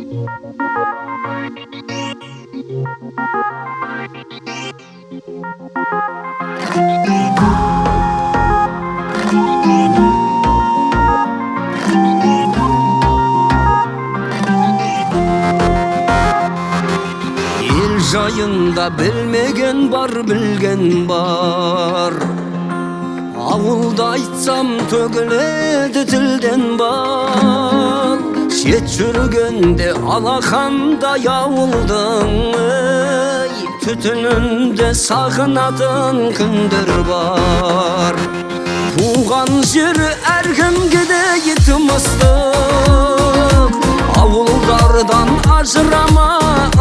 Ел жайында білмеген бар, білген бар. Ауылда айтсам төгіледі тілден бал. Шет жүргенде алақандай ауылдың түтінінде сағынатын күндер бар. Туған жері әркімге де тымыстық, ауылдардан ажырама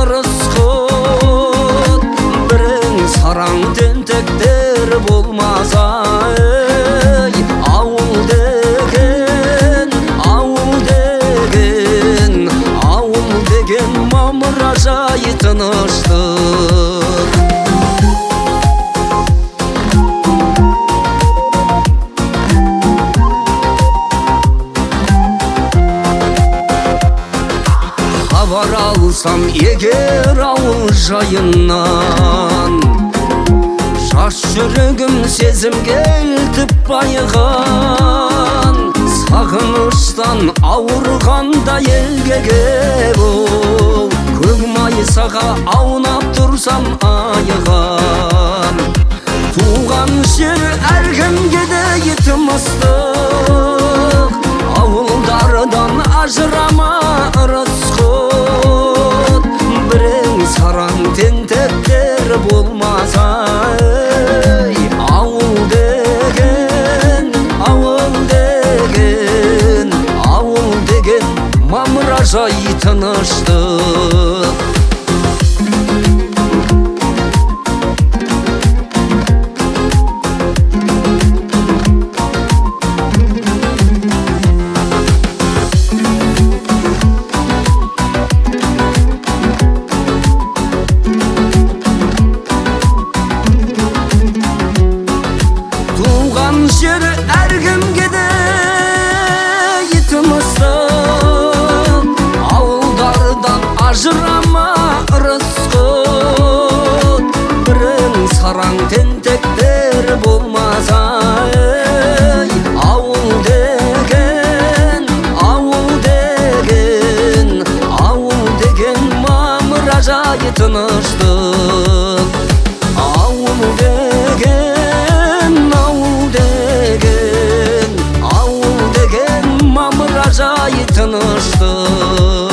ырысқыт. Бірің сараң тентектер болмаса, ауыл деген, ауыл деген, ауыл деген мамыражай тыныштық. Хабар алсам егер ауыл жайынан, жас жүрегім сезімге елтіп байыған. Сағыныштан ауырғанда елге кеп ол, көк майсаға аунап тұрсам айыған. Туған жер әркімге де тымыстық, ауылдардан ажырама ырысқыт. Бірің сараң тентектер болмаса, ауыл деген, ауыл деген, ауыл деген мамыражай тыныштық. Жер әркімге де тымыстық, ауылдардан ажырама ырысқыт. Бірің сараң тентектер болмаса, ауыл деген, ауыл деген, ауыл деген мамыражай тыныштық. Ауыл деген, ауыл деген, ауыл деген мамыражай тыныштық.